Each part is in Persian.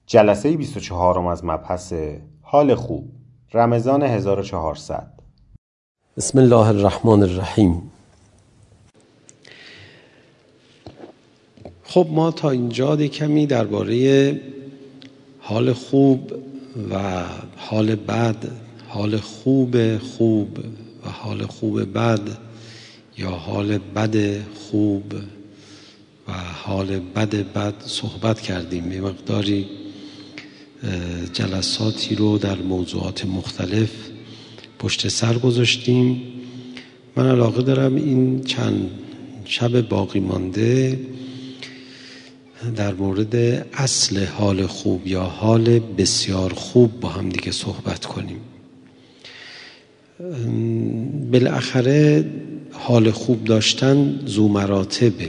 جلسه 24 از مبحث حال خوب، رمضان 1400. بسم الله الرحمن الرحیم. خب ما تا اینجا کمی درباره حال خوب و حال بد، حال خوب و حال خوب بد، یا حال بد خوب و حال بد صحبت کردیم. یه مقداری جلساتی رو در موضوعات مختلف پشت سر گذاشتیم. من علاقه دارم این چند شب باقی مانده در مورد اصل حال خوب یا حال بسیار خوب با هم دیگه صحبت کنیم. بالاخره حال خوب داشتن ذو مراتبه.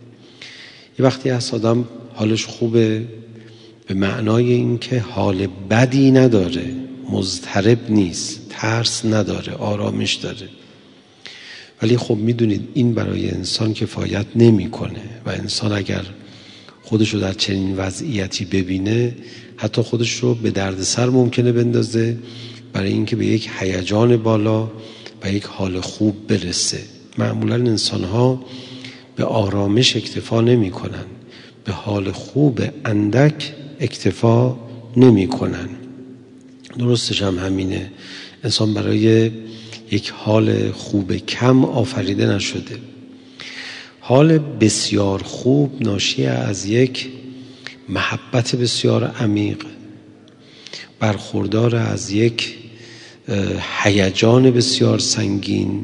یه وقتی هست آدم حالش خوبه به معنای این که حال بدی نداره، مضطرب نیست، ترس نداره، آرامش داره. ولی خب میدونید این برای انسان کفایت نمیکنه و انسان اگر خودشو در چنین وضعیتی ببینه حتی خودش رو به دردسر ممکنه بندازه برای اینکه به یک هیجان بالا و یک حال خوب برسه. معمولا انسان‌ها به آرامش اکتفا نمی‌کنن، به حال خوب اندک اکتفا نمی‌کنن. درستش هم همینه. انسان برای یک حال خوب کم آفریده نشده. حال بسیار خوب ناشی از یک محبت بسیار عمیق، برخوردار از یک هیجان بسیار سنگین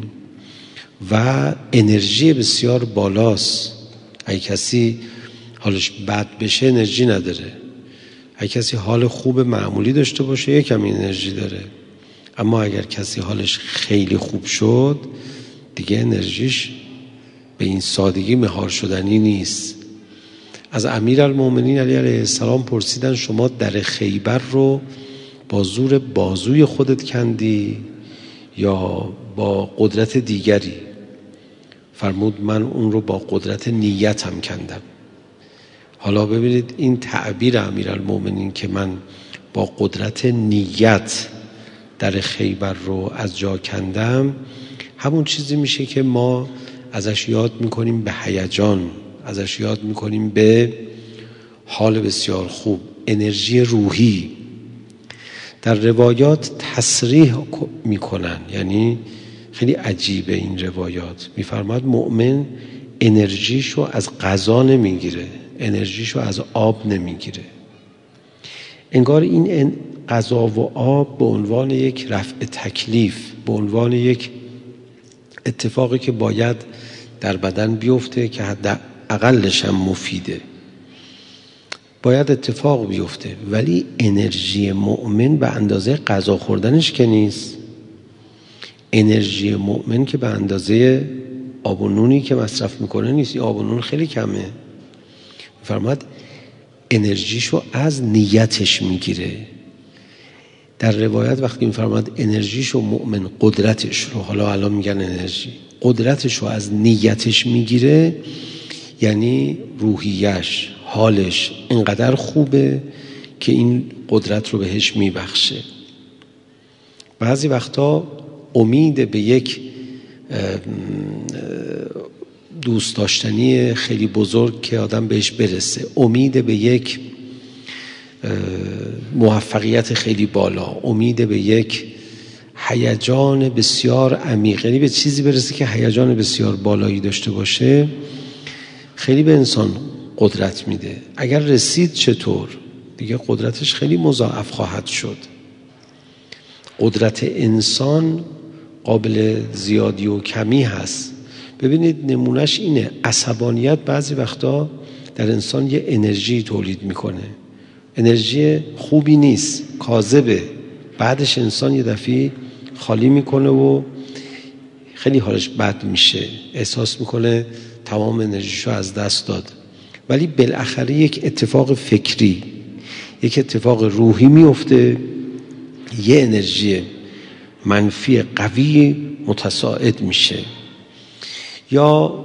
و انرژی بسیار بالاست. اگه کسی حالش بد بشه انرژی نداره، اگه کسی حال خوب معمولی داشته باشه یک کمی انرژی داره. اما اگر کسی حالش خیلی خوب شد دیگه انرژیش به این سادگی مهار شدنی نیست. از امیرالمومنین علی علیه السلام پرسیدن شما در خیبر رو با زور بازوی خودت کندی یا با قدرت دیگری؟ فرمود من اون رو با قدرت نیتم کندم. حالا ببینید این تعبیر امیرالمومنین که من با قدرت نیت در خیبر رو از جا کندم، همون چیزی میشه که ما ازش یاد میکنیم به هیجان، ازش یاد میکنیم به حال بسیار خوب، انرژی روحی. در روایات تصریح میکنن، یعنی خیلی عجیبه این روایات. میفرماد مؤمن انرژیشو از غذا نمیگیره، انرژیشو از آب نمیگیره. انگار این غذا و آب به عنوان یک رفع تکلیف، به عنوان یک اتفاقی که باید در بدن بیفته که حد اقلش هم مفیده، باید اتفاق بیفته. ولی انرژی مؤمن به اندازه غذا خوردنش که نیست. انرژی مؤمن که به اندازه آب و نونی که مصرف میکنه نیست. آب و نون خیلی کمه. فرماد انرژیشو از نیتش میگیره. در روایت وقتی میفرماد انرژیشو مؤمن قدرتش رو، حالا الان میگن انرژی، قدرتش رو از نیتش میگیره، یعنی روحیش، حالش اینقدر خوبه که این قدرت رو بهش میبخشه. بعضی وقتا امید به یک دوست داشتنی خیلی بزرگ که آدم بهش برسه، امید به یک موفقیت خیلی بالا، امید به یک هیجان بسیار عمیق، یعنی به چیزی برسه که هیجان بسیار بالایی داشته باشه، خیلی به انسان قدرت میده. اگر رسید چطور؟ دیگه قدرتش خیلی مضاعف خواهد شد. قدرت انسان قابل زیادی و کمی هست. ببینید نمونهش اینه، عصبانیت بعضی وقتا در انسان یه انرژی تولید میکنه، انرژی خوبی نیست، کاذبه. بعدش انسان یه دفعه خالی میکنه و خیلی حالش بد میشه، احساس میکنه تمام انرژیشو از دست داد. ولی بالاخره یک اتفاق فکری، یک اتفاق روحی میفته، یه انرژی منفی قوی متصاعد میشه. یا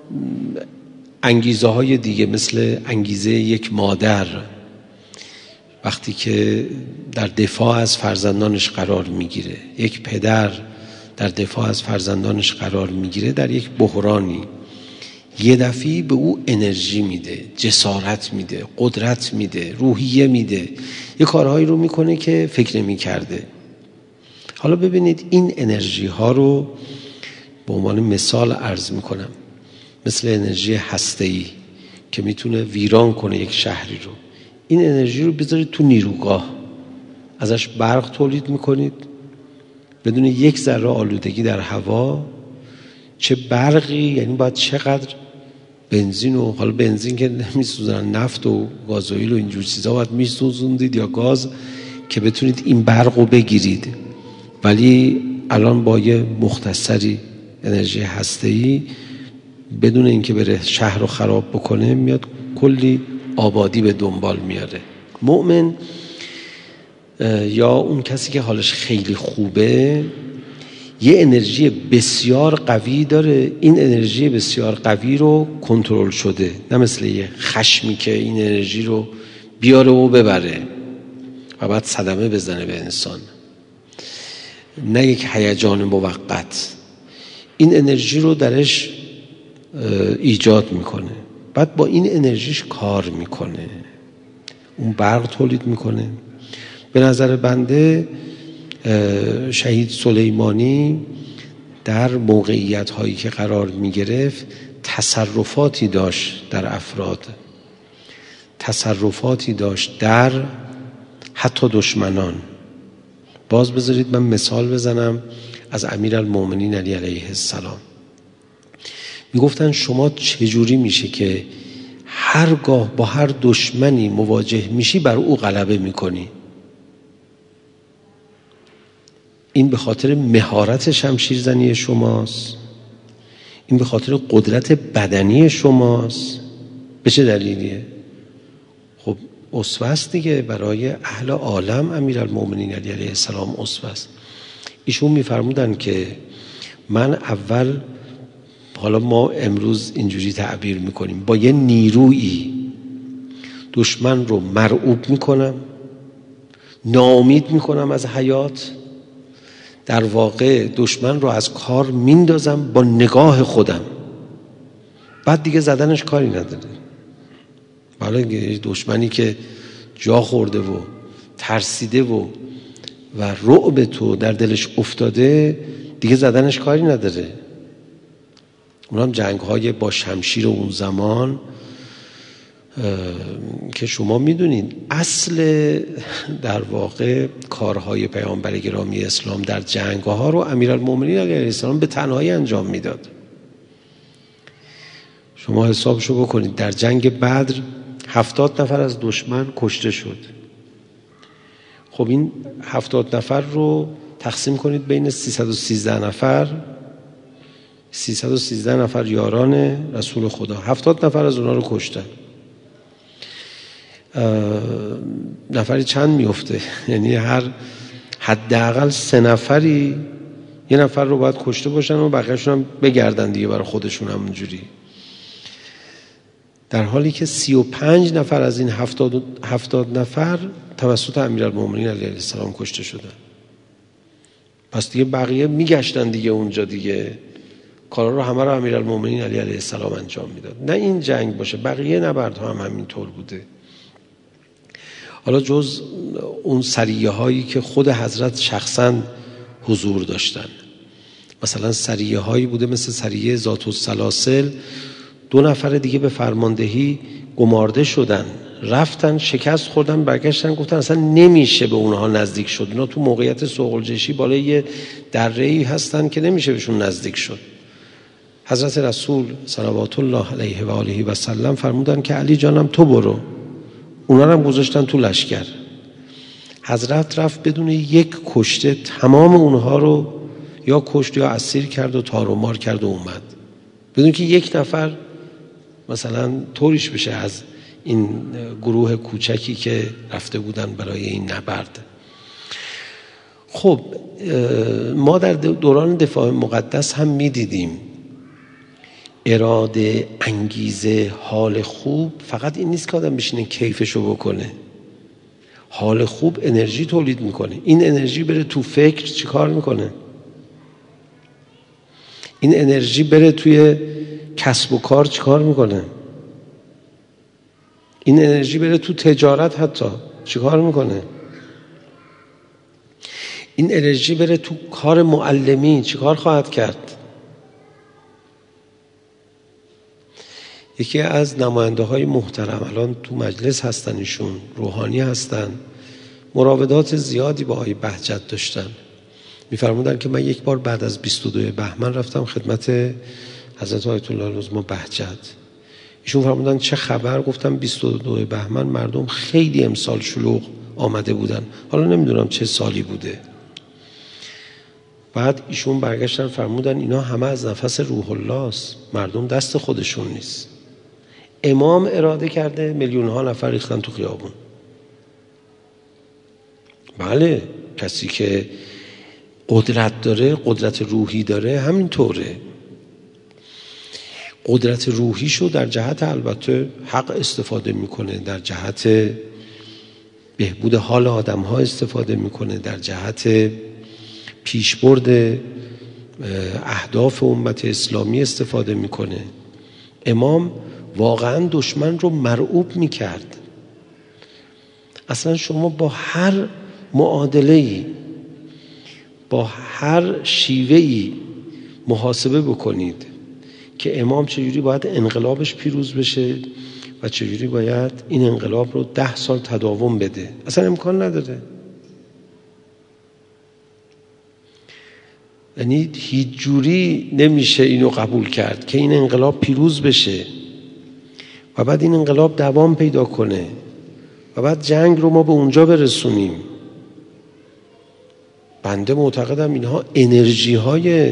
انگیزه های دیگه مثل انگیزه یک مادر. وقتی که در دفاع از فرزندانش قرار میگیره، یک پدر در دفاع از فرزندانش قرار میگیره در یک بحرانی، یه دفعی به او انرژی میده، جسارت میده، قدرت میده، روحیه میده، یه کارهایی رو میکنه که فکر نمیکرده. حالا ببینید این انرژی ها رو به عنوان مثال عرض میکنم، مثل انرژی هسته‌ای که میتونه ویران کنه یک شهری رو. این انرژی رو بذارید تو نیروگاه، ازش برق تولید میکنید بدون یک ذره آلودگی در هوا. چه برقی، یعنی باید چقدر بنزین، و حالا بنزین که نمیسوزن، نفت و گازوئیل و اینجور چیزا باید میسوزوندید یا گاز که بتونید این برق رو بگیرید. ولی الان با یه مختصری انرژی هسته‌ای بدون اینکه بره شهر رو خراب بکنه میاد کلی آبادی به دنبال میاره. مؤمن یا اون کسی که حالش خیلی خوبه یه انرژی بسیار قوی داره، این انرژی بسیار قوی رو کنترل شده، نه مثل یه خشمی که این انرژی رو بیاره و ببره و بعد صدمه بزنه به انسان، نه یک هیجان موقت. این انرژی رو درش ایجاد میکنه، بعد با این انرژیش کار میکنه، اون برق تولید میکنه. به نظر بنده شهید سلیمانی در موقعیت هایی که قرار میگرفت تصرفاتی داشت در افراد، تصرفاتی داشت در حتی دشمنان. باز بذارید من مثال بزنم از امیرالمومنین علی علیه السلام. میگفتن شما چجوری میشه که هرگاه با هر دشمنی مواجه میشی بر او غلبه میکنی؟ این به خاطر مهارت شمشیرزنی شماست، این به خاطر قدرت بدنی شماست. به چه دلیلیه؟ خب اسوه است دیگه، برای اهل عالم امیرالمومنین علی علیه السلام اسوه است. ایشون میفرمودن که من اول، حالا ما امروز اینجوری تعبیر میکنیم، با یه نیرویی دشمن رو مرعوب میکنم، ناامید میکنم از حیات، در واقع دشمن رو از کار میندازم با نگاه خودم، بعد دیگه زدنش کاری نداره. حالا دشمنی که جا خورده و ترسیده و رعب تو در دلش افتاده دیگه زدنش کاری نداره. اونم جنگ های با شمشیر اون زمان که شما میدونید اصل در واقع کارهای پیامبر گرامی اسلام در جنگ ها رو امیرالمومنین علیه السلام به تنهایی انجام میداد. شما حسابشو بکنید، در جنگ بدر 70 نفر از دشمن کشته شد. خب این 70 نفر رو تقسیم کنید بین 313 نفر، 313 نفر یاران رسول خدا، 70 نفر از اونا رو کشتن. نفری چند میفته؟ یعنی هر حداقل 3 نفری یه نفر رو باید کشته باشن و بقیه‌شون هم بگردن دیگه برای خودشون همونجوری. در حالی که 35 نفر از این 70 نفر توسط امیرالمومنین علیه السلام کشته شدن. پس دیگه بقیه میگشتن دیگه اونجا، دیگه کارا رو همه رو امیرالمومنین علیه السلام انجام میداد. نه این جنگ باشه، بقیه نبردها هم همینطور بوده. حالا جز اون سریه هایی که خود حضرت شخصا حضور داشتن، مثلا سریه هایی بوده مثل سریه ذات السلاسل، 2 نفر دیگه به فرماندهی گمارده شدن، رفتن شکست خوردن، برگشتن گفتن اصلا نمیشه به اونها نزدیک شد، اونا تو موقعیت سوق‌الجیشی بالای یه دره‌ای هستن که نمیشه بهشون نزدیک شد. حضرت رسول صلوات الله علیه و آله و سلم فرمودن که علی جانم تو برو، اونا رو هم گذاشتن تو لشکر. حضرت رفت بدون یک کشته تمام اونها رو یا کشت یا اسیر کرد و تار و مار کرد و اومد، بدون که یک نفر مثلا طوریش بشه از این گروه کوچکی که رفته بودن برای این نبرد. خب ما در دوران دفاع مقدس هم میدیدیم اراده، انگیزه، حال خوب فقط این نیست که آدم بشینه کیفشو بکنه. حال خوب انرژی تولید میکنه. این انرژی بره تو فکر چی کار میکنه؟ این انرژی بره توی کسب و کار چی کار میکنه؟ این انرژی بره تو تجارت حتی چی کار میکنه؟ این انرژی بره تو کار معلمی چی کار خواهد کرد؟ یکی از نماینده های محترم الان تو مجلس هستن، ایشون روحانی هستن، مراودات زیادی با آقای بهجت داشتن. میفرمودن که من یک بار بعد از 22 بهمن رفتم خدمت حضرت آیت الله العظما بهجت. ایشون فرمودن چه خبر؟ گفتم 22 بهمن مردم خیلی امسال شلوغ آمده بودن، حالا نمیدونم چه سالی بوده. بعد ایشون برگشتن فرمودن اینا همه از نفس روح الله است، مردم دست خودشون نیست. امام اراده کرده میلیون ها نفر ریختن تو خیابون. بله، کسی که قدرت داره، قدرت روحی داره، همینطوره. قدرت روحیشو در جهت البته حق استفاده میکنه، در جهت بهبود حال آدم ها استفاده میکنه، در جهت پیشبرد اهداف امت اسلامی استفاده میکنه. امام واقعا دشمن رو مرعوب میکرد. اصلا شما با هر معادله‌ای، با هر شیوه‌ای محاسبه بکنید که امام چجوری باید انقلابش پیروز بشه و چجوری باید این انقلاب رو 10 سال تداوم بده، اصلا امکان نداره. یعنی هیچ جوری نمیشه اینو قبول کرد که این انقلاب پیروز بشه و بعد این انقلاب دوام پیدا کنه و بعد جنگ رو ما به اونجا برسونیم. بنده معتقدم اینها انرژی های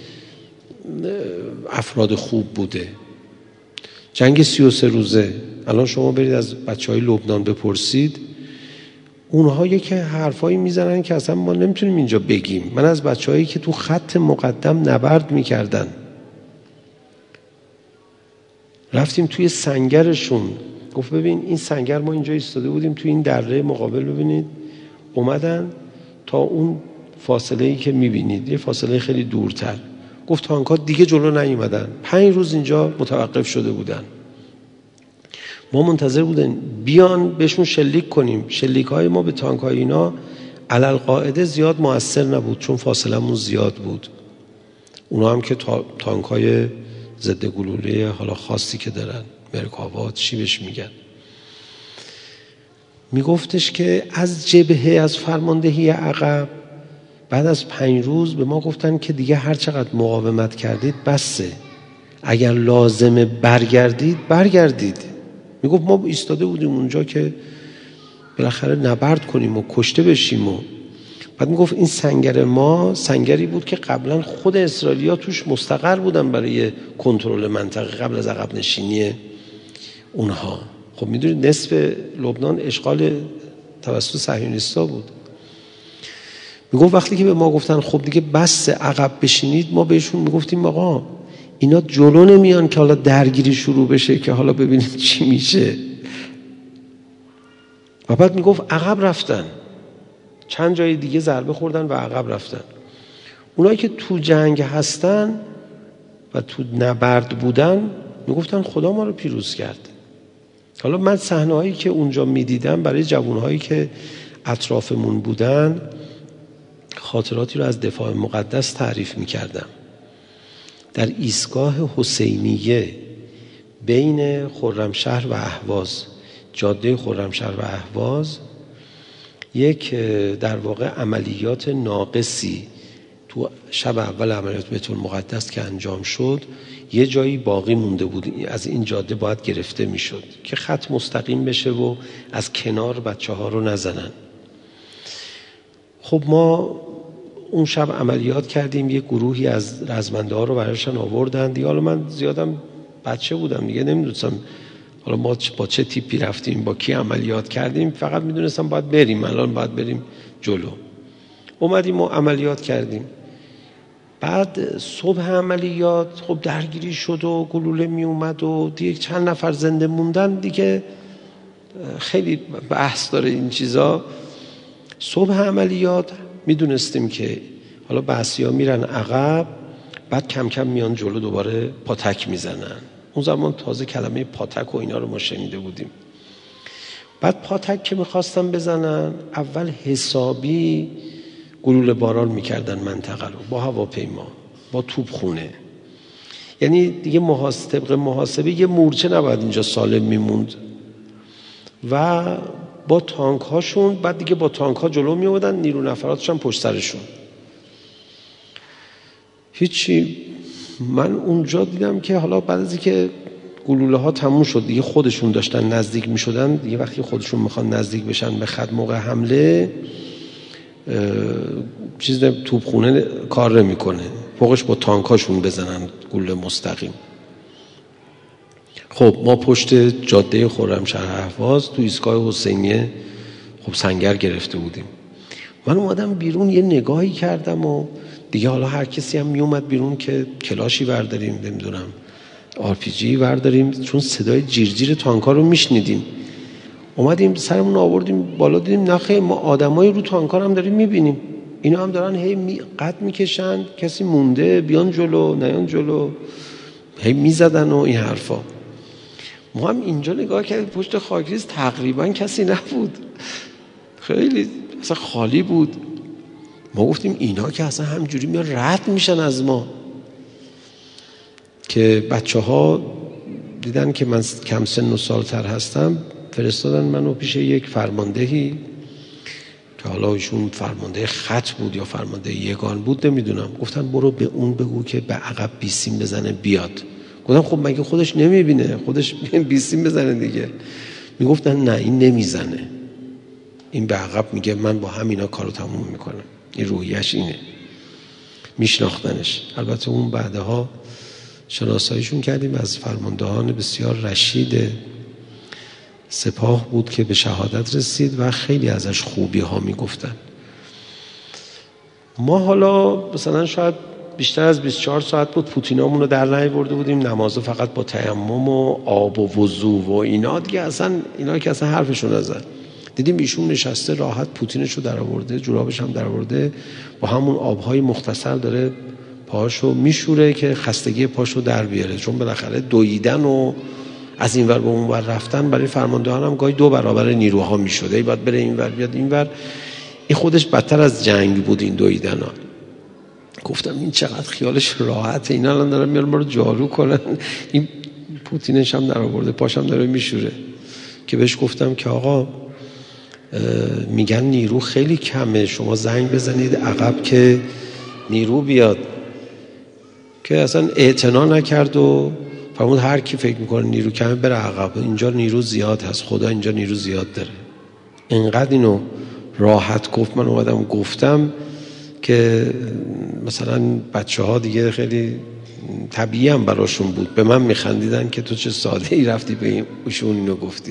افراد خوب بوده. جنگ 33 روزه، الان شما برید از بچهای لبنان بپرسید، اونها یک حرفایی میزنن که اصلا ما نمیتونیم اینجا بگیم. من از بچه‌هایی که تو خط مقدم نبرد میکردن رفتیم توی سنگرشون، گفت ببین این سنگر ما اینجا ایستاده بودیم توی این دره مقابل، ببینید اومدن تا اون فاصله‌ای که میبینید، یه فاصله خیلی دورتر، گفت تانک‌ها دیگه جلو نیومدن، 5 روز اینجا متوقف شده بودن. ما منتظر بودن بیان بهشون شلیک کنیم. شلیک‌های ما به تانک‌های اینا علالقاعده زیاد مؤثر نبود چون فاصله‌مون زیاد بود. اونا هم که تانک‌های ضد گلوله حالا خاصی که دارن، مرکاوات چی بهش میگن. میگفتش که از جبهه، از فرماندهی عقب بعد از 5 روز به ما گفتن که دیگه هر چقدر مقاومت کردید بسه، اگر لازمه برگردید. میگفت ما ایستاده بودیم اونجا که بالاخره نبرد کنیم و کشته بشیم. و بعد میگفت این سنگر ما سنگری بود که قبلا خود اسرائیلیا توش مستقر بودن برای کنترل منطقه قبل از عقب نشینی اونها. خب میدونید نصف لبنان اشغال توسط صهیونیستا بود. میگفت وقتی که به ما گفتن خب دیگه بس عقب بشینید، ما بهشون میگفتیم آقا اینا جلو نمیان که حالا درگیری شروع بشه که حالا ببینید چی میشه. و بعد میگفت عقب رفتن، چند جای دیگه ضربه خوردن و عقب رفتن. اونایی که تو جنگ هستن و تو نبرد بودن میگفتن خدا ما رو پیروز کرد. حالا من صحنه‌هایی که اونجا میدیدم برای جوانهایی که اطرافمون بودن خاطراتی رو از دفاع مقدس تعریف میکردم. در ایستگاه حسینیه بین خرمشهر و اهواز، جاده خرمشهر و اهواز، یک در واقع عملیات ناقصی تو شب اول عملیات بیت المقدس که انجام شد یه جایی باقی مونده بود، از این جاده باید گرفته میشد که خط مستقیم بشه و از کنار بچه‌ها رو نزنن. خب ما اون شب عملیات کردیم، یه گروهی از رزمنده ها رو براشون آوردن دیگه. حالا من زیادم بچه بودم دیگه، نمیدونستم حالا ما با چه تیپی رفتیم، با کی عملیات کردیم، فقط میدونستم باید بریم، الان باید بریم جلو. اومدیم و عملیات کردیم. بعد صبح عملیات خب درگیری شد و گلوله می اومد و دیگه چند نفر زنده موندن دیگه خیلی بحث داره این چیزا. صبح عملیات میدونستیم که حالا بعضیا میرن عقب، بعد کم کم میان جلو دوباره پاتک میزنن. اون زمان تازه کلمه پاتک و اینا رو ما شنیده بودیم. بعد پاتک که میخواستن بزنن، اول حسابی گلوله باران میکردن منطقه رو با هواپیما، با توپخونه. یعنی دیگه طبق محاسبه یه مورچه نباید اینجا سالم میموند و با تانک هاشون، بعد دیگه با تانک ها جلو میومدن، نیرو نفراتش هم پشت سرشون. هیچی. من اونجا دیدم که حالا بعد از اینکه گلوله ها تموم شد دیگه خودشون داشتن نزدیک می شدن دیگه، وقتی خودشون میخوان نزدیک بشن به خط موقع حمله چیز توپخونه کار نمیکنه، فوقش با تانکاشون بزنن گلوله مستقیم. خب ما پشت جاده خرمشهر اهواز تو ایستگاه حسینیه خب سنگر گرفته بودیم. من اومدم بیرون یه نگاهی کردم و دیگه حالا هر کسی هم می اومد بیرون که کلاشی برداریم، نمیدونم RPG برداریم، چون صدای جیرجیر تانکا رو میشنیدیم. اومدیم سرمون آوردیم بالا، دیدیم نخیر ما آدمایی رو تانکا هم داریم میبینیم، اینا هم دارن هی قد میکشن، کسی مونده بیان جلو نیان جلو، هی میزدن و این حرفا. ما هم اینجا نگاه کردیم پشت خاکریز تقریبا کسی نبود، خیلی اصلا خالی بود. ما گفتیم اینا که اصلا همجوری میان رد میشن از ما. که بچه ها دیدن که من کم سن و سالتر هستم، فرستادن منو پیش یک فرماندهی که حالا ایشون فرمانده خط بود یا فرمانده یگان بود نمیدونم. گفتن برو به اون بگو که به عقب بیسیم بزنه بیاد. گفتم خب مگه خودش نمیبینه؟ خودش بیسیم بزنه دیگه. میگفتن نه این نمیزنه، این به عقب میگه من با همینا کارو تموم میکنم. این روحیش اینه. میشناختنش. البته اون بعدها شناساییشون کردیم، از فرماندهان بسیار رشید سپاه بود که به شهادت رسید و خیلی ازش خوبی ها میگفتن. ما حالا مثلا شاید بیشتر از 24 ساعت بود پوتینامون رو در نیاورده بودیم، نمازو فقط با تیمم و آب و وضو و اینا دیگه، اصلا اینا که اصلا حرفشون نزد. دیدیم ایشون نشسته راحت پوتینشو در آورده، جورابش هم در آورده، با همون آبهای مختصر داره پاشو میشوره که خستگی پاشو در بیاره، چون بالاخره دویدن و از این ور به اون ور رفتن برای فرماندهان هم گاهی 2 برابر نیروها میشده، ای باید بره این ور بیاد این ور. این خودش بدتر از جنگ بود این دویدن ها. گفتم این چقدر خیالش راحته، اینا الان دارن میارن ما رو جارو کنن، این پوتینش هم در آورده پاشم داره میشوره. که بهش گفتم که آقا میگن نیرو خیلی کمه، شما زنگ بزنید عقب که نیرو بیاد. که اصلا اعتنا نکرد و فرمود هر کی فکر میکنه نیرو کمه بره عقب، اینجا نیرو زیاد هست، خدا اینجا نیرو زیاد داره. اینقدر اینو راحت گفت. من اومدم گفتم که مثلا بچه ها دیگه خیلی طبیعی هم براشون بود، به من میخندیدن که تو چه ساده ای رفتی به ایشون اینو گفتی.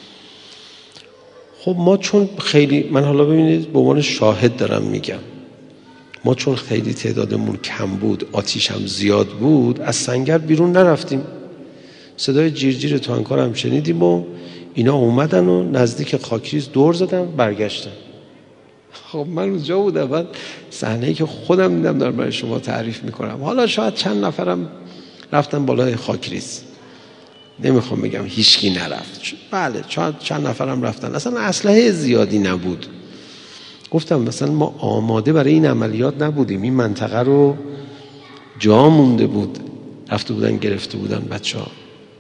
خب ما چون خیلی، من حالا ببینید به عنوان شاهد دارم میگم، ما چون خیلی تعدادمون کم بود، آتیش هم زیاد بود، از سنگر بیرون نرفتیم. صدای جیرجیر تانکار هم شنیدیم و اینا اومدن و نزدیک خاکریز دور زدن برگشتن. خب من اونجا بودم، بعد صحنه‌ای که خودم دیدم دارم برای شما تعریف میکنم. حالا شاید چند نفرم رفتن بالای خاکریز، نمیخوام بگم هیچکی نرفت، بله چند نفرم رفتن، اصلا اسلحه زیادی نبود. گفتم مثلا ما آماده برای این عملیات نبودیم، این منطقه رو جا مونده بود، رفته بودن گرفته بودن بچه ها.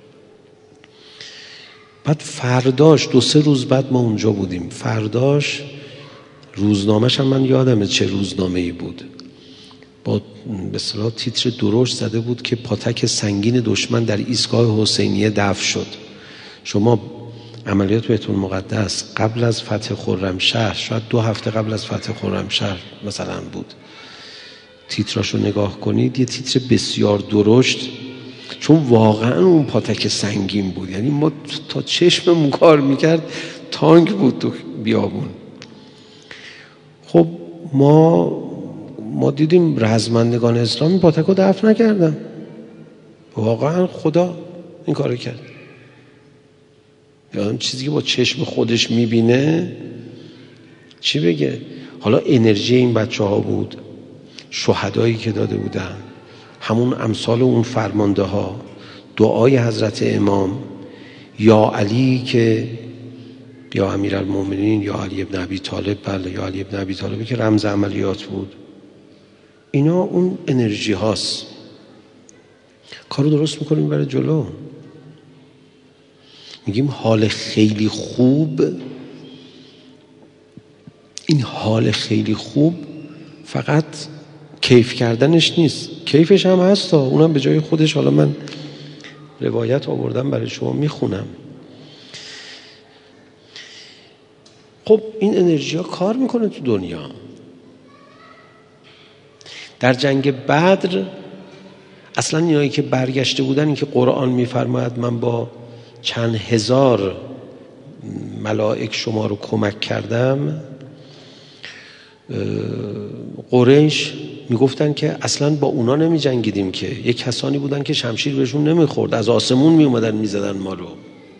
بعد فرداش 2-3 روز بعد ما اونجا بودیم، فرداش روزنامه‌ش هم من یادمه چه روزنامه‌ای بود، با به اصطلاح تیتر درشت زده بود که پاتک سنگین دشمن در ایستگاه حسینیه دفع شد. شما عملیات بیت المقدس قبل از فتح خرمشهر، شاید 2 هفته قبل از فتح خرمشهر مثلا بود، تیتراشو نگاه کنید، یه تیتر بسیار درشت، چون واقعا اون پاتک سنگین بود، یعنی ما تا چشممون کار میکرد تانک بود تو بیابون. خب ما دیدیم رزمندگان اسلامی پاتک رو دفع نکردن، واقعا خدا این کارو کرد. یا اون چیزی که با چشم خودش میبینه چی بگه؟ حالا انرژی این بچه ها بود، شهدایی که داده بودن، همون امثال اون فرمانده ها، دعای حضرت امام، یا علی که یا امیرالمومنین یا علی ابن ابی طالب، بله یا علی ابن ابی طالب که رمز عملیات بود. اینا اون انرژی هاست. کارو درست میکنیم برای جلو. میگیم حال خیلی خوب. این حال خیلی خوب فقط کیف کردنش نیست، کیفش هم هست، اونم به جای خودش. حالا من روایت آوردم برای شما میخونم. خب این انرژی ها کار میکنه تو دنیا. در جنگ بدر اصلا اینایی که برگشته بودن، این که قرآن میفرماید من با چند هزار ملائک شما رو کمک کردم، قریش میگفتن که اصلا با اونا نمی جنگیدیم، که یک کسانی بودن که شمشیر بهشون نمیخورد، از آسمون می اومدن میزدن ما رو.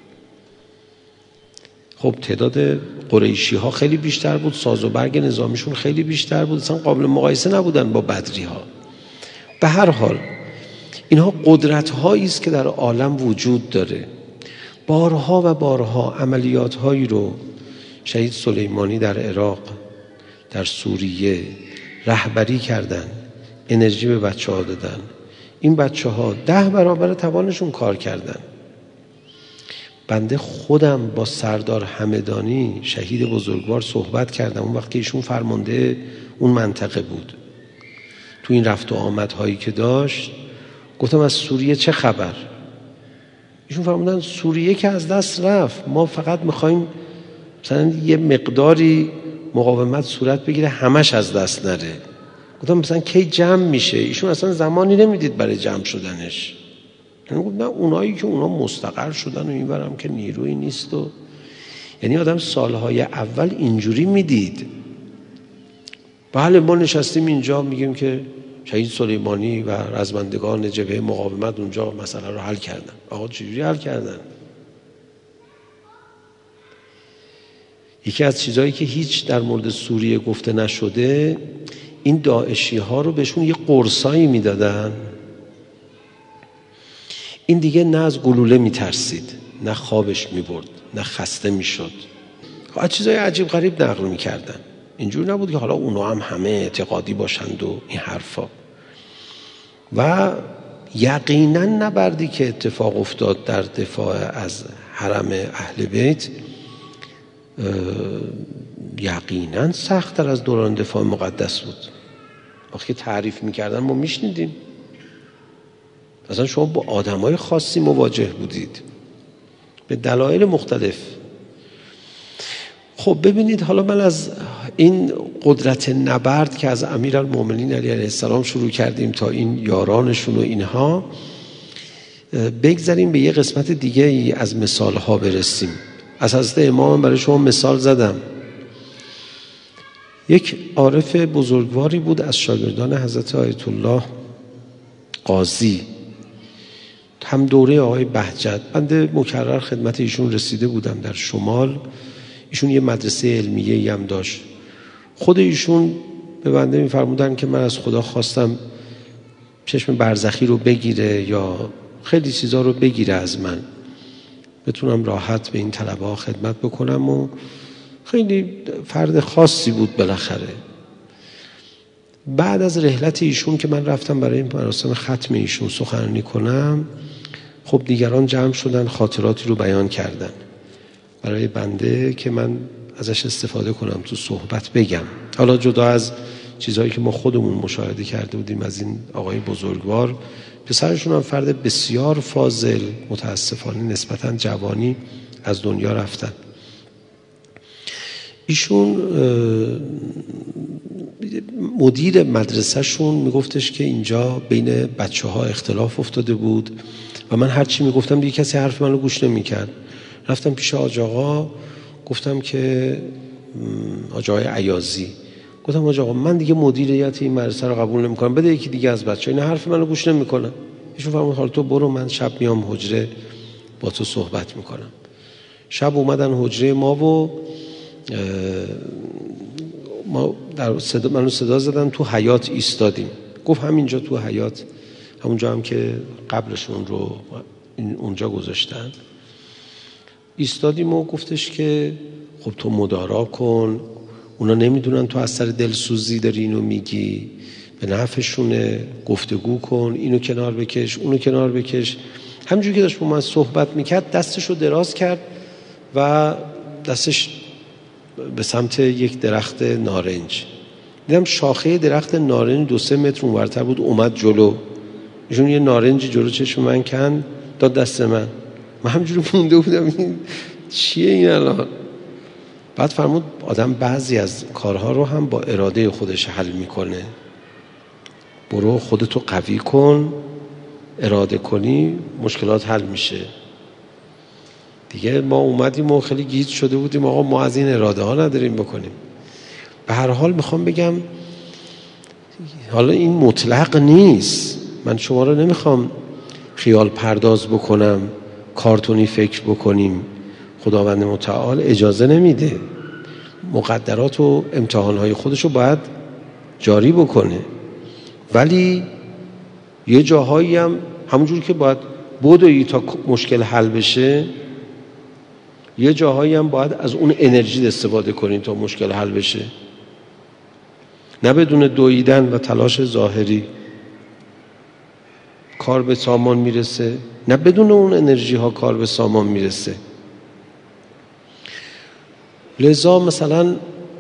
خب تعداد قریشی ها خیلی بیشتر بود، ساز و برگ نظامیشون خیلی بیشتر بود، اصلا قابل مقایسه نبودن با بدری ها. به هر حال اینها قدرت هایی است که در عالم وجود داره. بارها و بارها عملیات هایی رو شهید سلیمانی در عراق، در سوریه رهبری کردن، انرژی به بچه ها دادن. این بچه ها 10 برابر توانشون کار کردن. بنده خودم با سردار همدانی شهید بزرگوار صحبت کردم اون وقت که ایشون فرمانده اون منطقه بود. تو این رفت و آمدهایی که داشت گفتم از سوریه چه خبر؟ ایشون فرمودن سوریه که از دست رفت، ما فقط میخوایم مثلا یه مقداری مقاومت صورت بگیره همش از دست نره. گفتم مثلا کی جمع میشه؟ ایشون اصلا زمانی نمیدید برای جمع شدنش. یعنی گفت نه اونایی که اونا مستقر شدن و اینورم که نیروی نیست. و یعنی آدم سالهای اول اینجوری میدید. بله ما نشستیم اینجا میگیم که شهید سلیمانی و رزمندگان جبهه مقاومت اونجا مسئله رو حل کردن. آقا چجوری حل کردن؟ یکی از چیزهایی که هیچ در مورد سوریه گفته نشده، این داعشی ها رو بهشون یه قرصایی میدادن، این دیگه نه از گلوله میترسید، نه خوابش میبرد، نه خسته میشد. از چیزهای عجیب غریب نقل میکردن. اینجور نبود که حالا اونا هم همه اعتقادی باشند و این حرفا. و یقینا نبردی که اتفاق افتاد در دفاع از حرم اهل بیت یقینا سخت‌تر از دوران دفاع مقدس بود. وقتی تعریف میکردن ما میشنیدیم. مثلا شما با آدمای خاصی مواجه بودید به دلایل مختلف. خب ببینید، حالا من از این قدرت نبرد که از امیرالمومنین علی علیه السلام شروع کردیم تا این یارانشون و اینها، بگذاریم به یه قسمت دیگه ای از مثال ها برسیم. از حضرت امام برای شما مثال زدم. یک عارف بزرگواری بود از شاگردان حضرت آیت الله قاضی، هم دوره آقای بهجت. بنده مکرر خدمت ایشون رسیده بودم در شمال. ایشون یه مدرسه علمیه‌ای هم داشت. خود ایشون به بنده می‌فرمودن که من از خدا خواستم چشم برزخی رو بگیره یا خیلی چیزا رو بگیره از من، بتونم راحت به این طلبه‌ها خدمت بکنم. و خیلی فرد خاصی بود. بالاخره بعد از رحلت ایشون که من رفتم برای این مراسم ختم ایشون سخنرانی کنم، خب دیگران جمع شدن، خاطراتی رو بیان کردن برای بنده که من ازش استفاده کنم تو صحبت بگم. حالا جدا از چیزهایی که ما خودمون مشاهده کرده بودیم از این آقای بزرگوار، پسرشون هم فرد بسیار فاضل، متاسفانه نسبتاً جوانی از دنیا رفتن. ایشون مدیر مدرسهشون میگفتش که اینجا بین بچه ها اختلاف افتاده بود و من هرچی میگفتم دیگه کسی حرف منو گوش نمیکرد. رفتم پیش حاج آقا، گفتم که حاج آقای عیاضی، گفتم حاج آقا من دیگه مدیریت این مدرسه رو قبول نمیکنم، بده یکی دیگه از بچه‌ها، اینا حرف منو گوش نمیکنن. ایشون فرمود حالا تو برو، من شب میام حجره با تو صحبت میکنم. شب اومدن حجره ما و منو صدا زدن، تو حیاط ایستادیم. گفت همینجا تو حیاط، همونجا هم که قبلشون رو اونجا گذاشتن، ایستادیم و گفتش که خب تو مدارا کن، اونا نمیدونن تو از سر دلسوزی داری اینو میگی، به نفعشونه، گفتگو کن، اینو کنار بکش، اونو کنار بکش. همونجوری که داشت با من صحبت میکرد دستش رو دراز کرد و دستش به سمت یک درخت نارنج. دیدم شاخه درخت نارنج 2-3 متر اونورتر بود، اومد جلو. ایشون یه نارنج جلو چشم من کن داد دست من همجوری مونده بودم این چیه این الان؟ بعد فرمود آدم بعضی از کارها رو هم با اراده خودش حل میکنه. برو خودتو قوی کن، اراده کنی مشکلات حل میشه. دیگه ما اومدیم و خیلی گیج شده بودیم آقا ما از این اراده ها نداریم بکنیم. به هر حال میخوام بگم حالا این مطلق نیست، من شما رو نمیخوام خیال پرداز بکنم، کارتونی فکر بکنیم. خداوند متعال اجازه نمیده، مقدرات و امتحانهای خودشو باید جاری بکنه، ولی یه جاهایی هم همونجور که باید بدویی تا مشکل حل بشه، یه جاهایی هم باید از اون انرژی استفاده کنین تا مشکل حل بشه، نه بدون دویدن و تلاش ظاهری کار به سامان میرسه، نه بدون اون انرژی ها کار به سامان میرسه. لذا مثلا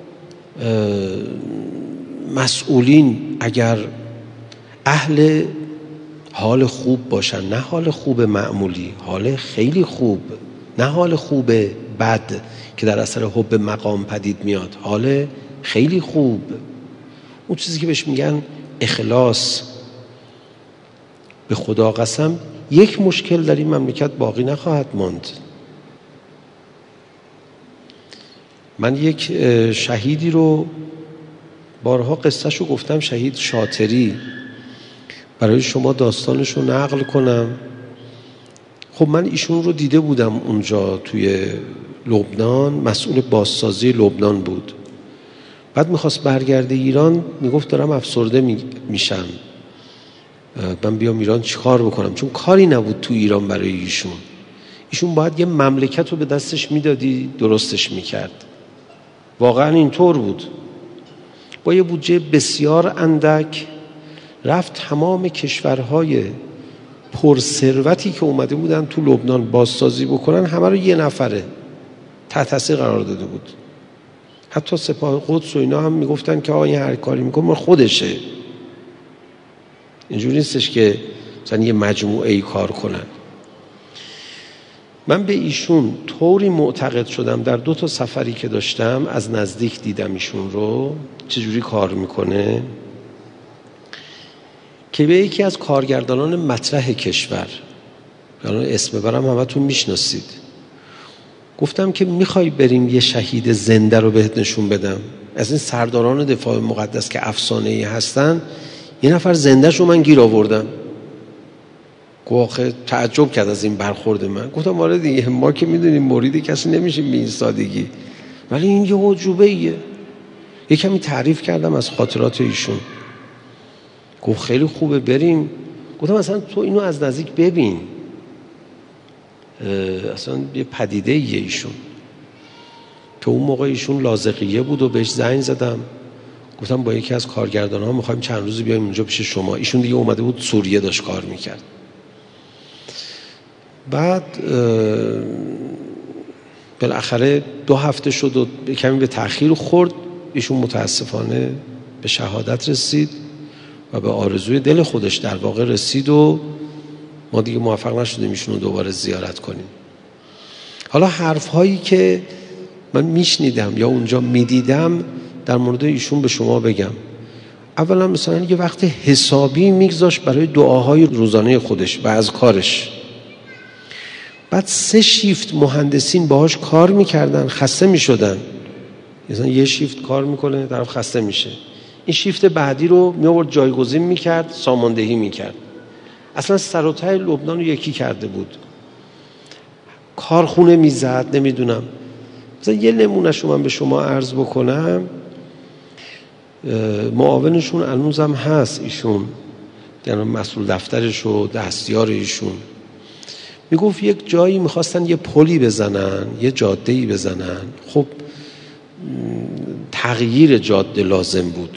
مسئولین اگر اهل حال خوب باشن، نه حال خوب معمولی، حال خیلی خوب، نه حال خوب بد که در اثر حب مقام پدید میاد، حال خیلی خوب، اون چیزی که بهش میگن اخلاص. به خدا قسم یک مشکل در این مملکت باقی نخواهد ماند. من یک شهیدی رو بارها قصهش رو گفتم، شهید شاطری، برای شما داستانش رو نقل کنم. خب من ایشون رو دیده بودم اونجا توی لبنان، مسئول بازسازی لبنان بود. بعد میخواست برگرده ایران، میگفت دارم افسرده میشم، من بیام ایران چیکار بکنم؟ چون کاری نبود تو ایران برای ایشون باید یه مملکت رو به دستش میدادی درستش میکرد. واقعا اینطور بود. با یه بودجه بسیار اندک رفت تمام کشورهای پرثروتی که اومده بودن تو لبنان بازسازی بکنن همه رو یه نفره تحت تاثیر قرار داده بود. حتی سپاه قدس و اینا هم میگفتن که آقا این هر کاری میکنه ما خودشه، اینجوری نیستش که مثلا یه مجموعه ای کار کنن. من به ایشون طوری معتقد شدم در 2 سفری که داشتم، از نزدیک دیدم ایشون رو چجوری کار میکنه، که به یکی از کارگردانان مطرح کشور، الان اسم برم همتون میشناسید، گفتم که میخوای بریم یه شهید زنده رو بهت نشون بدم، از این سرداران دفاع مقدس که افسانه‌ای هستن یه نفر زندهش رو من گیر آوردم. گوخه تعجب کرد از این برخورد من. گفتم آره دیگه، ما که میدونیم مریدی کسی نمیشیم به این سادگی، ولی این یه عجوبه ایه. یه کمی تعریف کردم از خاطرات ایشون. گفت خیلی خوبه بریم. گفتم اصلا تو اینو از نزدیک ببین، اصلا یه پدیده ایه ایشون. که اون موقع ایشون لاذقیه بود و بهش زنگ زدم، گفتم با یکی از کارگردان ها میخوایم چند روزی بیایم اونجا پیش شما. ایشون دیگه اومده بود سوریه داشت کار میکرد. بعد بالاخره 2 هفته شد و کمی به تأخیر خورد. ایشون متاسفانه به شهادت رسید و به آرزوی دل خودش در واقع رسید و ما دیگه موفق نشدیم ایشون رو دوباره زیارت کنیم. حالا حرف هایی که من میشنیدم یا اونجا میدیدم در مورد ایشون به شما بگم. اولا مثلا یه وقت حسابی میگذاشت برای دعاهای روزانه خودش و از کارش. بعد 3 شیفت مهندسین باهاش کار میکردن، خسته میشدن. مثلا یه شیفت کار میکنه طرف خسته میشه، این شیفت بعدی رو میآورد جایگزین میکرد، ساماندهی میکرد. اصلا سر و ته لبنان رو یکی کرده بود. کارخونه میزد، نمیدونم. مثلا یه نمونهشو من به شما عرض بکنم، معاونشون هنوزم هست ایشون، یعنی مسئول دفترش و دستیار ایشون، میگفت یک جایی میخواستن یه پلی بزنن، یه جاده‌ای بزنن. خب تغییر جاده لازم بود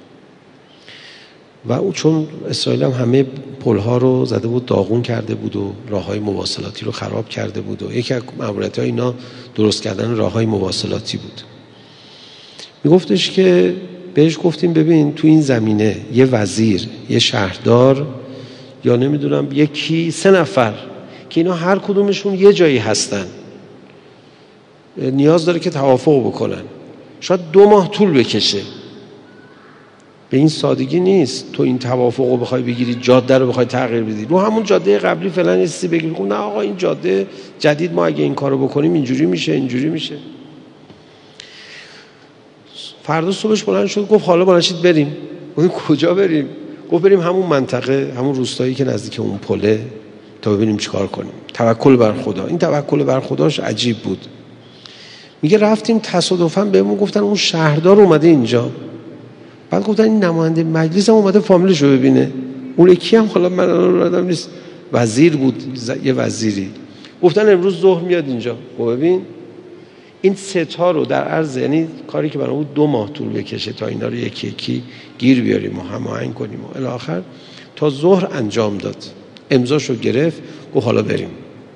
و او چون اسرائیل هم همه پل‌ها رو زده بود، داغون کرده بود و راه‌های مواصلاتی رو خراب کرده بود و یکی از مأموریت‌های اینا درست کردن راه‌های مواصلاتی بود. میگفتش که بهش گفتیم ببین تو این زمینه یه وزیر، یه شهردار، یا نمیدونم یکی 3 نفر که اینا هر کدومشون یه جایی هستن، نیاز داره که توافق بکنن، شاید 2 ماه طول بکشه. به این سادگی نیست تو این توافق رو بخوای بگیری، جاده رو بخوای تغییر بدی. رو همون جاده قبلی فعلا نیستی بگی نه آقا این جاده جدید ما اگه این کارو بکنیم اینجوری میشه اینجوری میشه. فردا صبحش بلند شد گفت حالا بلند شید بریم. گفتیم کجا بریم؟ گفت بریم همون منطقه، همون روستایی که نزدیک اون پله تا ببینیم چیکار کنیم. توکل بر خدا. این توکل بر خداش عجیب بود. میگه رفتیم تصادفاً بهمون گفتن اون شهردار اومده اینجا. بعد گفتن این نماینده مجلس هم اومده فامیلش رو ببینه. اون یکی هم حالا من آدم نیست، وزیر بود، یه وزیری. گفتن امروز ظهر میاد اینجا. ببین این 3 تا رو در عرض، یعنی کاری که برای 2 ماه طول بکشه تا اینا رو یکی یکی گیر بیاریم و هماهنگ کنیم و الی آخر، تا ظهر انجام داد. امضاشو گرفت گفت حالا بریم.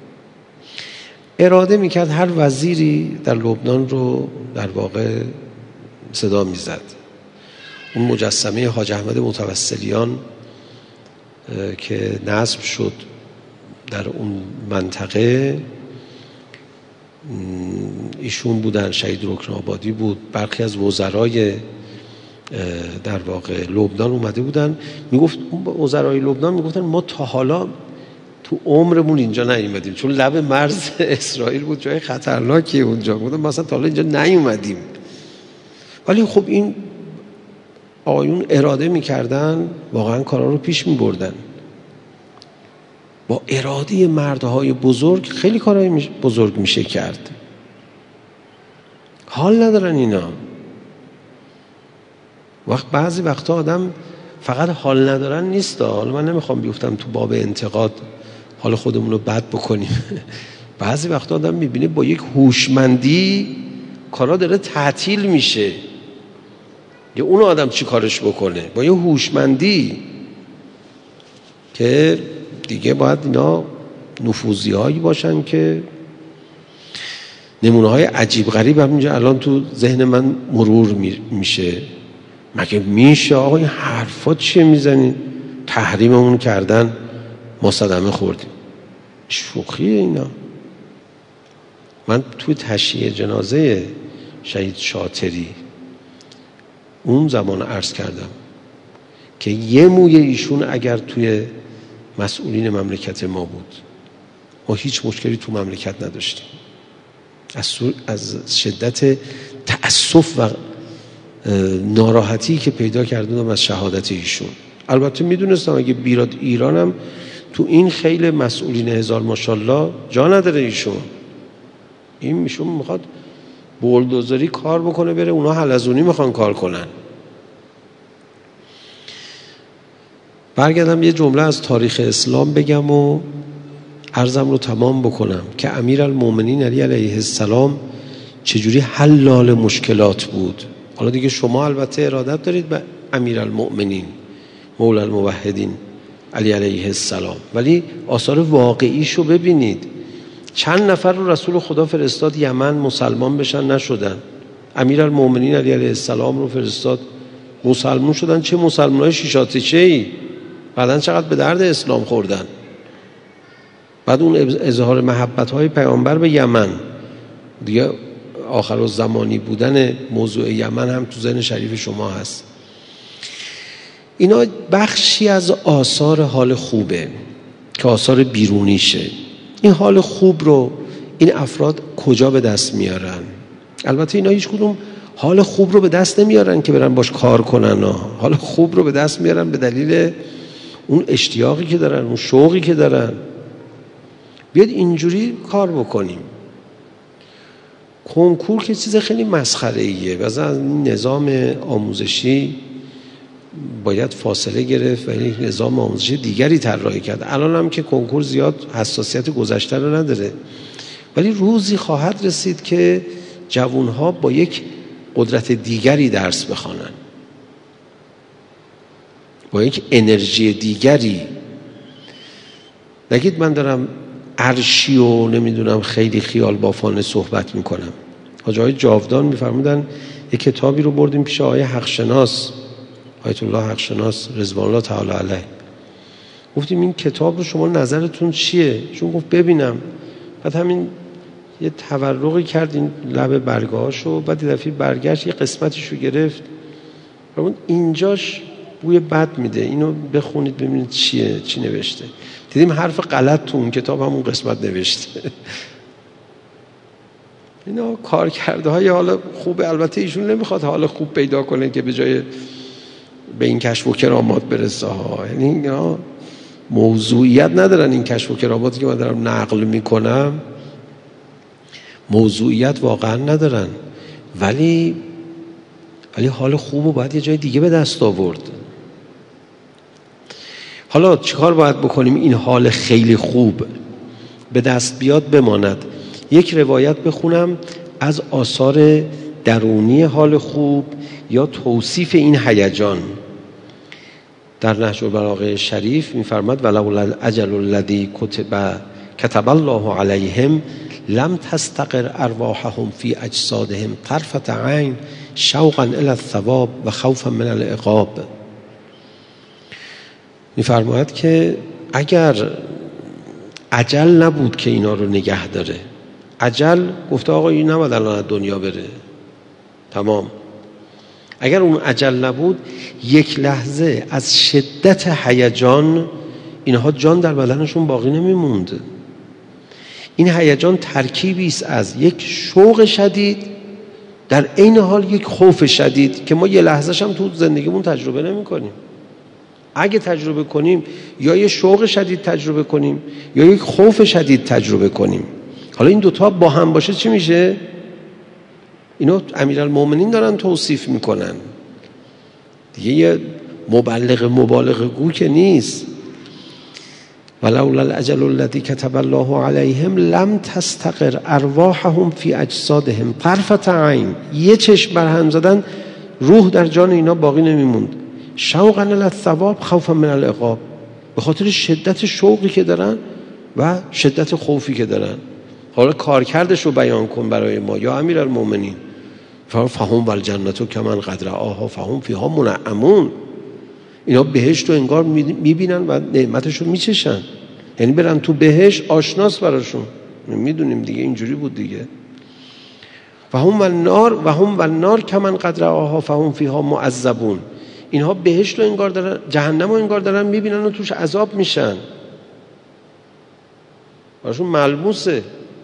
اراده میکرد هر وزیری در لبنان رو در واقع صدا میزد. اون مجسمه حاج احمد متوسلیان که نصب شد در اون منطقه، ایشون بودن، شهید رکن آبادی بود، برخی از وزرای در واقع لبنان اومده بودن. میگفت وزرای لبنان میگفتن ما تا حالا تو عمرمون اینجا نیومدیم، چون لب مرز اسرائیل بود، جای خطرناکیه اونجا. گفتن ما اصلا تا حالا اینجا نیومدیم. ولی خب این آقایون اراده میکردن، واقعا کارا رو پیش میبردن. با اراده مردهای بزرگ خیلی کارهای بزرگ میشه کرد. حال ندارن اینا. بعضی وقتا آدم فقط حال ندارن نیست. حالا من نمیخوام بیفتم تو باب انتقاد، حال خودمون رو بد بکنیم. بعضی وقتا آدم میبینه با یک هوشمندی کارا داره تعطیل میشه. یا اون آدم چی کارش بکنه؟ با یه هوشمندی که دیگه باید اینا نفوذی هایی باشن که نمونه های عجیب غریب همینجا الان تو ذهن من مرور میشه. مگه میشه آقا این حرفا چیه میزنین؟ تحریممون کردن ما صدمه خوردیم. شوخیه اینا. من توی تشییع جنازه شهید شاطری اون زمان عرض کردم که یه موی ایشون اگر توی مسئولین مملکت ما بود، ما هیچ مشکلی تو مملکت نداشتیم. از شدت تأسف و ناراحتی که پیدا کردم از شهادت ایشون. البته میدونستم اگه بیراد ایرانم تو این خیلی مسئولین هزار ماشاءالله جا نداره ایشون. این میشون میخواد بولدوزری کار بکنه بره، اونا حلزونی میخوان کار کنن. برگردم یه جمله از تاریخ اسلام بگم و عرضم رو تمام بکنم که امیرالمومنین علی علیه السلام چجوری حلال مشکلات بود. حالا دیگه شما البته ارادت دارید به امیرالمومنین مولا الموحدین علی علیه السلام، ولی آثار واقعیشو ببینید. چند نفر رو رسول خدا فرستاد یمن مسلمان بشن، نشدن. امیرالمومنین علی علیه السلام رو فرستاد، مسلمان شدن. چه مسلمانای شیشاتیچه‌ای، بعدن چقدر به درد اسلام خوردن. بعد اون اظهار محبت‌های پیامبر به یمن، دیگه آخرالزمانی بودن موضوع یمن هم تو ذهن شریف شما هست. اینا بخشی از آثار حال خوبه که آثار بیرونیشه. این حال خوب رو این افراد کجا به دست میارن؟ البته اینا هیچ کدوم حال خوب رو به دست نمیارن که برن باش کار کنن. حال خوب رو به دست میارن به دلیل اون اشتیاقی که دارن، اون شوقی که دارن. بیاد اینجوری کار بکنیم. کنکور که چیز خیلی مسخره‌ایه. مثلا نظام آموزشی باید فاصله گرفت و یک نظام آموزشی دیگری طراحی کرد. الان هم که کنکور زیاد حساسیت گذشته رو نداره، ولی روزی خواهد رسید که جوانها با یک قدرت دیگری درس بخوانن، با یک انرژی دیگری. نگید من دارم عرشی و نمیدونم خیلی خیال بافانه صحبت میکنم. حاج آقای جاودان میفرمودن یک کتابی رو بردیم پیش آقای حقشناس، آیت الله حقشناس رضوان الله تعالی علیه. گفتیم این کتاب رو شما نظرتون چیه؟ چون گفت ببینم. بعد همین یه تورقی کرد این لب برگاهاشو، بعد یه دفعه برگشت یه قسمتیشو گرفت، اون اینجاش بوی بد میده، اینو بخونید ببینید چیه، چی نوشته. دیدیم حرف غلط تو اون کتاب همون قسمت نوشته. اینا کار کرده های حال خوبه. البته ایشون نمیخواد حال خوب پیدا کنه که به جای به این کشف و کرامات برسه ها. یعنی اینا موضوعیت ندارن. این کشف و کراماتی که من دارم نقل میکنم موضوعیت واقعا ندارن، ولی حال خوبو باید یه جای دیگه به دست آورد. حالا چیکار باید بکنیم این حال خیلی خوب به دست بیاد بماند؟ یک روایت بخونم از آثار درونی حال خوب یا توصیف این هیجان. در نهج البلاغه شریف می‌فرماد ولولا الاجل الذی کتب الله علیهم لم تستقر ارواحهم فی اجسادهم طرفة عین شوقا الی الثواب و خوفا من العقاب. می‌فرماید که اگر اجل نبود که اینا رو نگه داره، اجل گفته آقا این نباید الان از دنیا بره، تمام. اگر اون اجل نبود یک لحظه از شدت هیجان اینها جان در بدنشون باقی نمیموند. این هیجان ترکیبی است از یک شوق شدید در عین حال یک خوف شدید که ما یه لحظه‌ش هم تو زندگیمون تجربه نمی‌کنیم. اگه تجربه کنیم یا یه شوق شدید تجربه کنیم یا یک خوف شدید تجربه کنیم. حالا این دوتا با هم باشه چی میشه؟ اینو امیرالمومنین دارن توصیف میکنن دیگه، یه مبالغه گو که نیست. ولولا الاجل الذی کتب الله علیهم لم تستقر ارواحهم فی اجسادهم طرفة عین. یه چشم برهم زدن روح در جان اینا باقی نمیموند. شوقا الی الثواب خوفا من العقاب، به خاطر شدت شوقی که دارن و شدت خوفی که دارن. حالا کارکردش رو بیان کن برای ما یا امیرالمومنین. فهم والجنة کمن قد رآها فهم فیها منعمون. اینا بهشت رو انگار میبینن و نعمتش رو میچشن، یعنی برن تو بهشت آشناس براشون. میدونیم دیگه اینجوری بود دیگه. فهم والنار کمن قد رآها فهم فیها معذبون. اینها بهشت رو انگار دارن، جهنم رو انگار دارن میبینن و توش عذاب میشن، براشون ملموسه.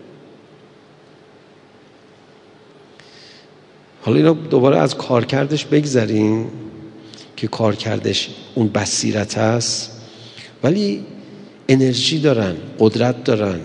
حالا اینا دوباره از کارکردش بگذریم که کارکردش اون بصیرت است، ولی انرژی دارن، قدرت دارن،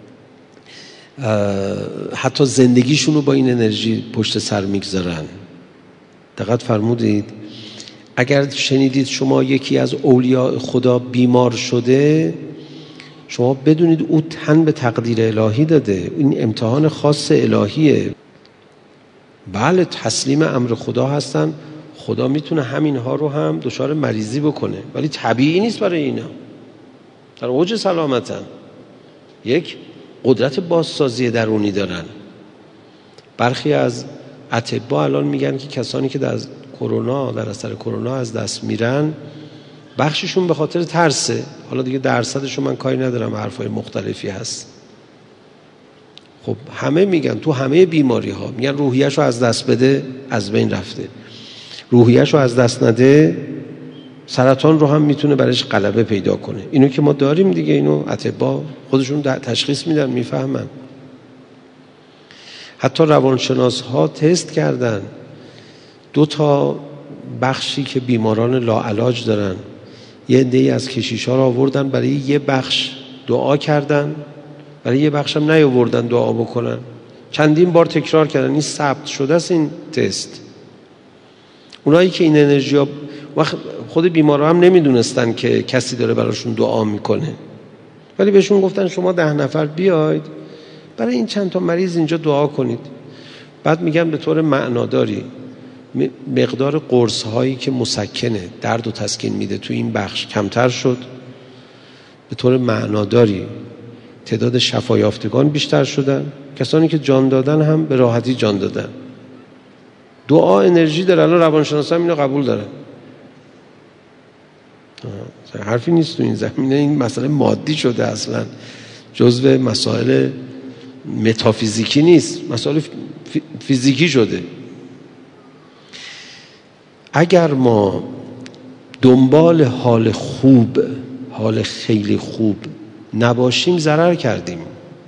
حتی زندگیشون رو با این انرژی پشت سر میگذارن. دقت فرمودید؟ اگر شنیدید شما یکی از اولیاء خدا بیمار شده، شما بدونید او تن به تقدیر الهی داده، این امتحان خاص الهیه. بله تسلیم امر خدا هستن، خدا میتونه همینها رو هم دچار مریضی بکنه، ولی طبیعی نیست برای اینا. در اوج سلامتن، یک قدرت بازسازی درونی دارن. برخی از اطباء الان میگن که کسانی که در اثر کرونا از دست میرن، بخششون به خاطر ترسه. حالا دیگه درصدشون من کاری ندارم، حرفای مختلفی هست. خب همه میگن تو همه بیماری ها میگن روحیه‌شو از دست بده از بین رفته، روحیه‌شو از دست نده سرطان رو هم میتونه برش غلبه پیدا کنه. اینو که ما داریم دیگه، اینو اطباء خودشون تشخیص میدن، میفهمن. حتی روانشناس ها تست کردن 2 بخشی که بیماران لاعلاج دارن، یه عده‌ای از کشیشا رو آوردن برای یه بخش دعا کردن برای یه بخشم نیاوردن دعا بکنن. چندین بار تکرار کردن. این ثبت شده است این تست. اونایی که این انرژی ها وقت خود بیمارا هم نمیدونستن که کسی داره براشون دعا میکنه، ولی بهشون گفتن شما 10 نفر بیاید برای این چند تا مریض اینجا دعا کنید. بعد میگن به طور معناداری مقدار قرص هایی که مسکنه درد و تسکین میده تو این بخش کمتر شد، به طور معناداری تعداد شفا یافتگان بیشتر شدن، کسانی که جان دادن هم به راحتی جان دادن. دعا انرژی داره. الان روانشناسا هم اینو قبول دارن. حرفی نیست تو این زمینه. این مسئله مادی شده، اصلا جزو مسائل متافیزیکی نیست، مسائل فیزیکی شده. اگر ما دنبال حال خوب، حال خیلی خوب نباشیم ضرر کردیم.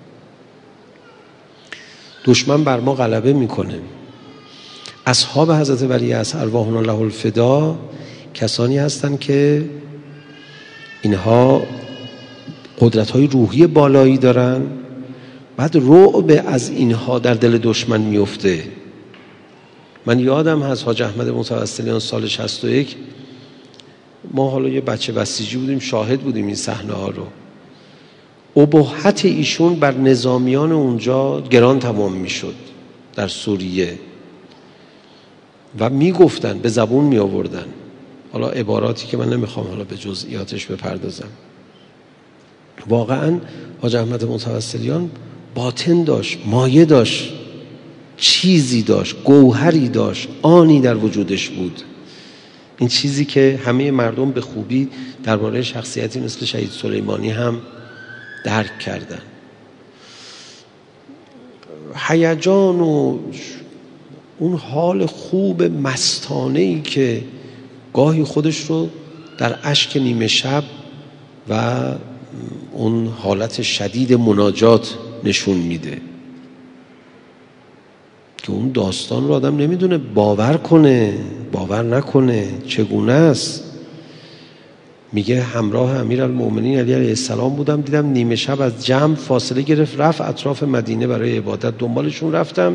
دشمن بر ما غلبه میکنه. اصحاب حضرت ولی عصر ارواحنا له الفدا کسانی هستند که اینها قدرت‌های روحی بالایی دارن، بعد رعب از اینها در دل دشمن میفته. من یادم هست حاج احمد متوسلیان سال 61 ما حالا یه بچه بسیجی بودیم، شاهد بودیم این صحنه ها رو. ابهت ایشون بر نظامیان اونجا گران تمام میشد در سوریه و میگفتن، به زبون می آوردن، حالا عباراتی که من نمیخوام حالا به جزئیاتش بپردازم. واقعا حاج احمد متوسلیان باطن داشت، مایه داشت، چیزی داشت، گوهری داشت، آنی در وجودش بود. این چیزی که همه مردم به خوبی درباره شخصیتی مثل شهید سلیمانی هم درک کردن. هیجان و اون حال خوب مستانه‌ای که گاهی خودش رو در اشک نیمه شب و اون حالت شدید مناجات نشون میده که اون داستان رو آدم نمیدونه باور کنه باور نکنه چگونه است. میگه همراه امیرالمؤمنین علی علیه السلام بودم، دیدم نیمه شب از جمع فاصله گرفت، رفت اطراف مدینه برای عبادت. دنبالشون رفتم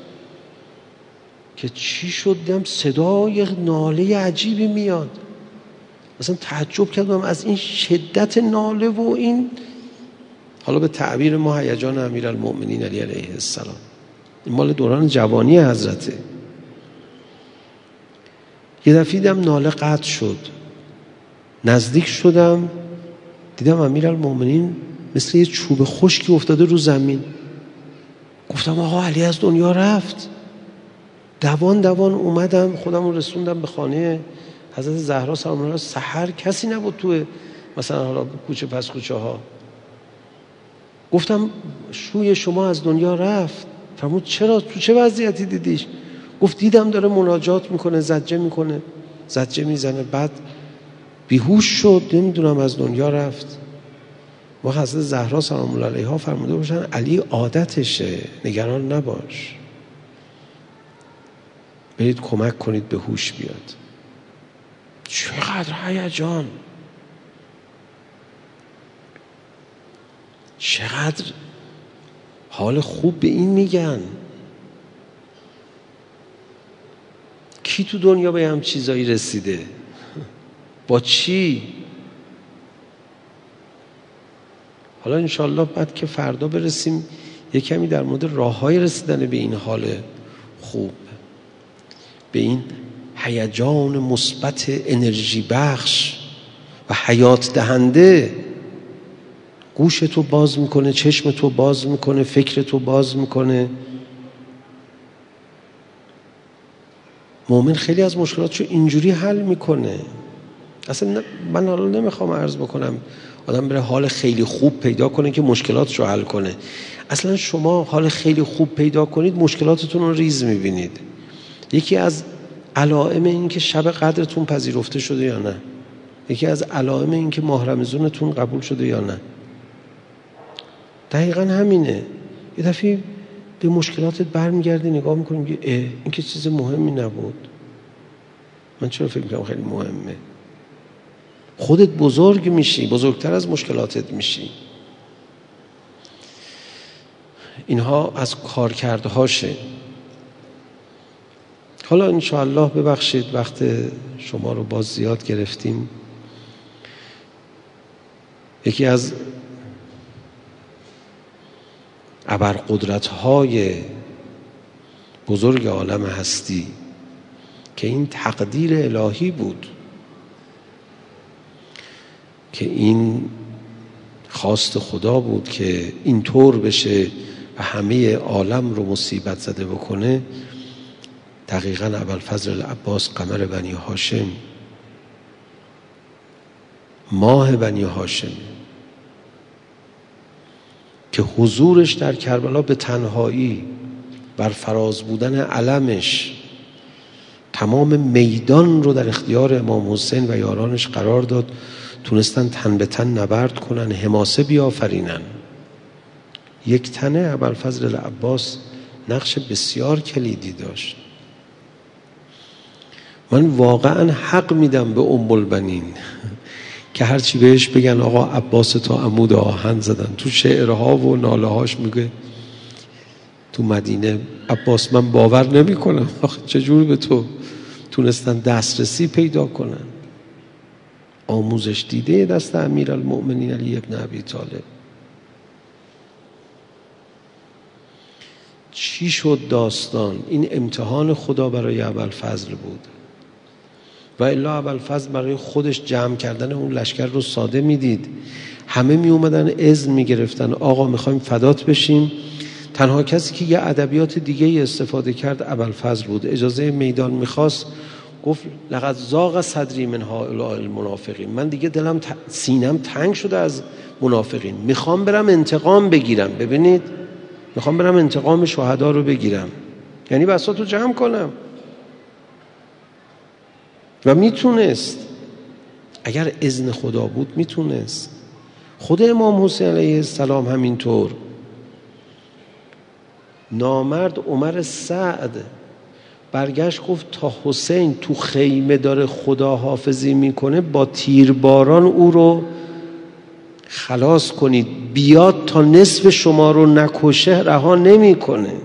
که چی شد، دیدم صدای ناله عجیبی میاد. مثلا تعجب کردم از این شدت ناله و این، حالا به تعبیر ما هیجان امیرالمؤمنین علی علیه السلام. این مال دوران جوانی حضرته. یه دفعه دیدم ناله قطع شد، نزدیک شدم دیدم امیرالمؤمنین مثل یه چوب خشکی افتاده رو زمین. گفتم آقا علی از دنیا رفت. دوان اومدم خودم رو رسوندم به خانه حضرت زهرا سلام الله. سحر کسی نبود تو مثلا حالا کوچه پس کوچه ها. گفتم شوی شما از دنیا رفت. فرمود چرا؟ تو چه وضعیتی دیدیش؟ گفت دیدم داره مناجات میکنه، زجه میزنه، بعد بیهوش شد، نمیدونم از دنیا رفت. و حضرت زهرا سلام الله علیها فرموده باشن علی عادتشه، نگران نباش، برید کمک کنید به هوش بیاد. چقدر هیجان، چقدر حال خوب به این میگن. کی تو دنیا به هم چیزایی رسیده؟ با چی؟ حالا انشالله بعد که فردا برسیم یه کمی در مورد راه‌های رسیدن به این حال خوب، به این هیجان مثبت انرژی بخش و حیات دهنده. گوش تو باز میکنه، چشم تو باز میکنه، فکر تو باز میکنه. مؤمن خیلی از مشکلاتشو اینجوری حل میکنه. اصلا من حالا نمیخوام عرض بکنم آدم بره حال خیلی خوب پیدا کنه که مشکلاتشو حل کنه. اصلا شما حال خیلی خوب پیدا کنید مشکلاتتون رو ریز میبینید. یکی از علائم این که شب قدرتون پذیرفته شده یا نه، یکی از علائم این که ماه رمضانتون قبول شده یا نه، دقیقا همینه. یه دفعه به مشکلاتت برمیگردی نگاه میکنی این که چیز مهمی نبود، من چرا فکر میکنم خیلی مهمه. خودت بزرگ میشی، بزرگتر از مشکلاتت میشی. اینها از کارکردهاشه. حالا انشاءالله ببخشید وقت شما رو باز زیاد گرفتیم. یکی از ابرقدرت‌های بزرگ عالم هستی که این تقدیر الهی بود، که این خواست خدا بود که این طور بشه و همه عالم رو مصیبت زده بکنه، دقیقاً ابوالفضل العباس قمر بنی هاشم، ماه بنی هاشم، که حضورش در کربلا به تنهایی بر فراز بودن علمش تمام میدان رو در اختیار امام حسین و یارانش قرار داد، تونستن تن به تن نبرد کنن، حماسه بیافرینن. یک تنه ابوالفضل العباس نقش بسیار کلیدی داشت. من واقعا حق میدم به ام البنین که هرچی بهش بگن آقا عباس تا عمود آهن زدن. تو شعرها و ناله هاش میگه تو مدینه عباس من باور نمی کنم آخه چجور به تو تونستن دسترسی پیدا کنن. آموزش دیده دست امیرالمؤمنین علی ابن ابی طالب. چی شد داستان؟ این امتحان خدا برای ابوالفضل بود و الا ابوالفضل برای خودش جمع کردن اون لشکر رو ساده میدید. همه می اومدن اذن می گرفتن آقا میخوایم فدات بشیم. تنها کسی که یه ادبیات دیگه استفاده کرد ابوالفضل بود. اجازه میدان میخواست، گفت لقد ضاق صدری من هؤلاء المنافقین، من دیگه دلم سینم تنگ شده از منافقین، میخوام برم انتقام بگیرم. ببینید، میخوام برم انتقام شهدا رو بگیرم، یعنی بساطو جمع کنم. و میتونست، اگر اذن خدا بود میتونست. خود امام حسین علیه السلام همینطور. نامرد عمر سعد برگشت گفت تا حسین تو خیمه داره خدا حافظی میکنه با تیرباران او رو خلاص کنید، بیاد تا نصف شما رو نکشه رها نمیکنه.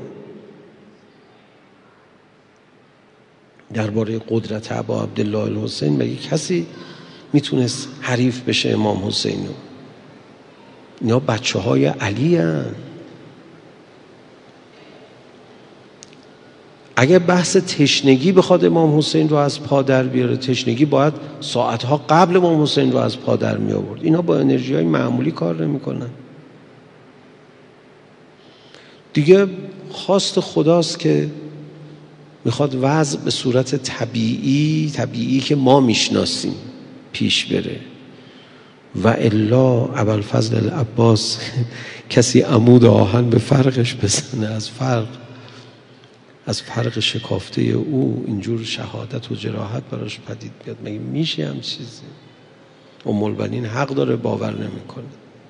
درباره قدرت ابا عبدالله الحسین مگه کسی میتونست حریف بشه امام حسین؟ اینا بچه های علی هن. اگه بحث تشنگی بخواد امام حسین رو از پا در بیاره، تشنگی باید ساعتها قبل امام حسین رو از پا در می آورد. اینا با انرژی های معمولی کار نمی کنن. دیگه خواست خداست که میخواد وضع به صورت طبیعی که ما میشناسیم پیش بره. و الا ابوالفضل العباس کسی عمود آهن به فرقش بزنه، از فرق شکافته او اینجور شهادت و جراحت براش پدید بیاد؟ مگه میشه هم چیزی؟ ام البنین حق داره باور نمیکنه.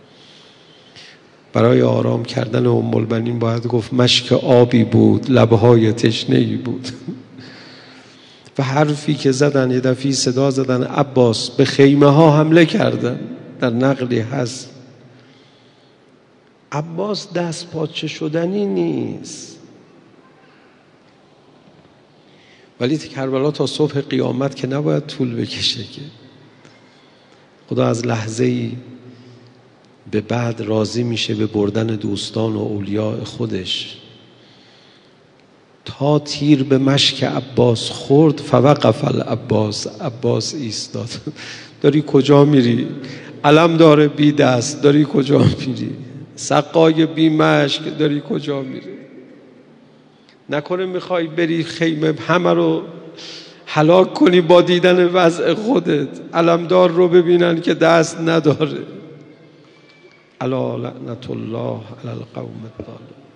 برای آرام کردن ام البنین باید گفت مشک آبی بود، لبهای تشنه‌ای بود. و حرفی که زدن، یه دفعی صدا زدن عباس به خیمه ها حمله کردن. در نقلی هست عباس دست پاچه شدنی نیست، ولی کربلا تا صبح قیامت که نباید طول بکشه که خدا از لحظه‌ای به بعد راضی میشه به بردن دوستان و اولیاء خودش. تا تیر به مشک عباس خورد فوقف العباس، عباس ایستاد. داری کجا میری؟ علم داره بی دست، داری کجا میری؟ سقای بی مشک، داری کجا میری؟ نکنه میخوای بری خیمه همه رو هلاک کنی با دیدن وضع خودت؟ علمدار رو ببینن که دست نداره. الا لعنت الله علی القوم الظالمین.